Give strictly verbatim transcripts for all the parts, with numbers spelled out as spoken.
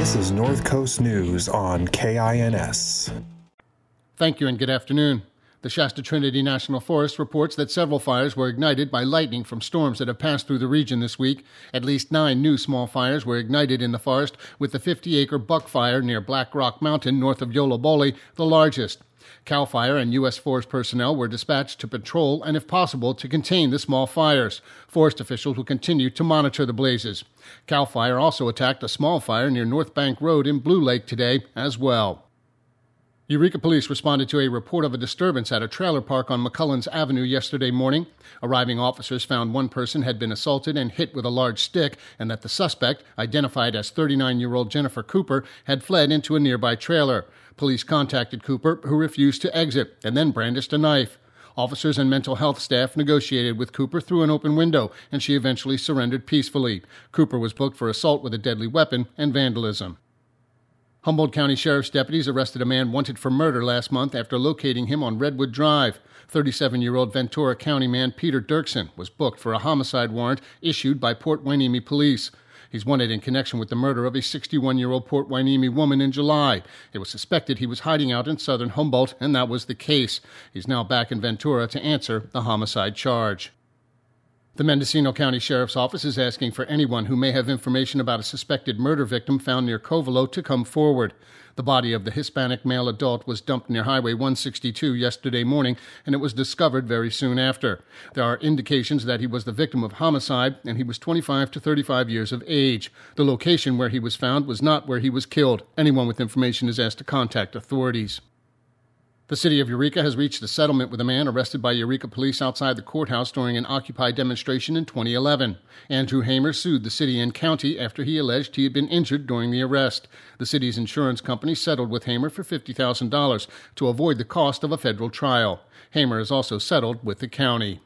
This is North Coast News on K I N S. Thank you and good afternoon. The Shasta Trinity National Forest reports that several fires were ignited by lightning from storms that have passed through the region this week. At least nine new small fires were ignited in the forest, with the fifty-acre Buck Fire near Black Rock Mountain north of Yolobole the largest. CAL FIRE and U S Forest personnel were dispatched to patrol and, if possible, to contain the small fires. Forest officials will continue to monitor the blazes. CAL FIRE also attacked a small fire near North Bank Road in Blue Lake today as well. Eureka Police responded to a report of a disturbance at a trailer park on McCullens Avenue yesterday morning. Arriving officers found one person had been assaulted and hit with a large stick, and that the suspect, identified as thirty-nine-year-old Jennifer Cooper, had fled into a nearby trailer. Police contacted Cooper, who refused to exit, and then brandished a knife. Officers and mental health staff negotiated with Cooper through an open window, and she eventually surrendered peacefully. Cooper was booked for assault with a deadly weapon and vandalism. Humboldt County Sheriff's deputies arrested a man wanted for murder last month after locating him on Redwood Drive. thirty-seven-year-old Ventura County man Peter Dirksen was booked for a homicide warrant issued by Port Hueneme Police. He's wanted in connection with the murder of a sixty-one-year-old Port Hueneme woman in July. It was suspected he was hiding out in southern Humboldt, and that was the case. He's now back in Ventura to answer the homicide charge. The Mendocino County Sheriff's Office is asking for anyone who may have information about a suspected murder victim found near Covelo to come forward. The body of the Hispanic male adult was dumped near Highway one sixty-two yesterday morning, and it was discovered very soon after. There are indications that he was the victim of homicide, and he was twenty-five to thirty-five years of age. The location where he was found was not where he was killed. Anyone with information is asked to contact authorities. The city of Eureka has reached a settlement with a man arrested by Eureka police outside the courthouse during an Occupy demonstration in twenty eleven. Andrew Hamer sued the city and county after he alleged he had been injured during the arrest. The city's insurance company settled with Hamer for fifty thousand dollars to avoid the cost of a federal trial. Hamer has also settled with the county.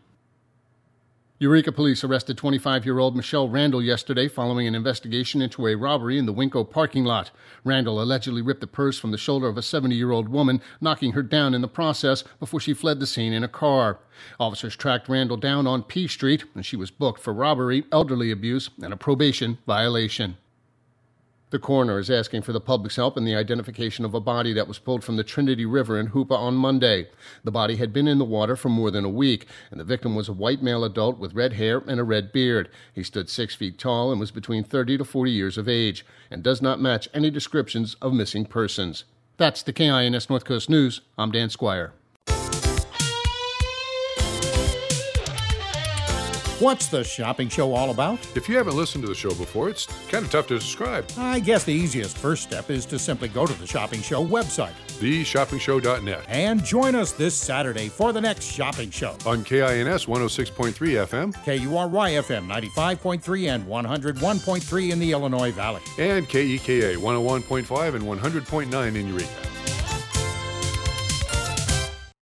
Eureka police arrested twenty-five-year-old Michelle Randall yesterday following an investigation into a robbery in the Winco parking lot. Randall allegedly ripped the purse from the shoulder of a seventy-year-old woman, knocking her down in the process before she fled the scene in a car. Officers tracked Randall down on P Street, and she was booked for robbery, elderly abuse, and a probation violation. The coroner is asking for the public's help in the identification of a body that was pulled from the Trinity River in Hoopa on Monday. The body had been in the water for more than a week, and the victim was a white male adult with red hair and a red beard. He stood six feet tall and was between thirty to forty years of age, and does not match any descriptions of missing persons. That's the K I N S North Coast News. I'm Dan Squire. What's the shopping show all about? If you haven't listened to the show before, it's kind of tough to describe. I guess the easiest first step is to simply go to the Shopping Show website. the shopping show dot net. And join us this Saturday for the next shopping show. On K I N S one oh six point three F M. K U R Y F M ninety-five point three and one oh one point three in the Illinois Valley. And K E K A one oh one point five and one hundred point nine in Eureka.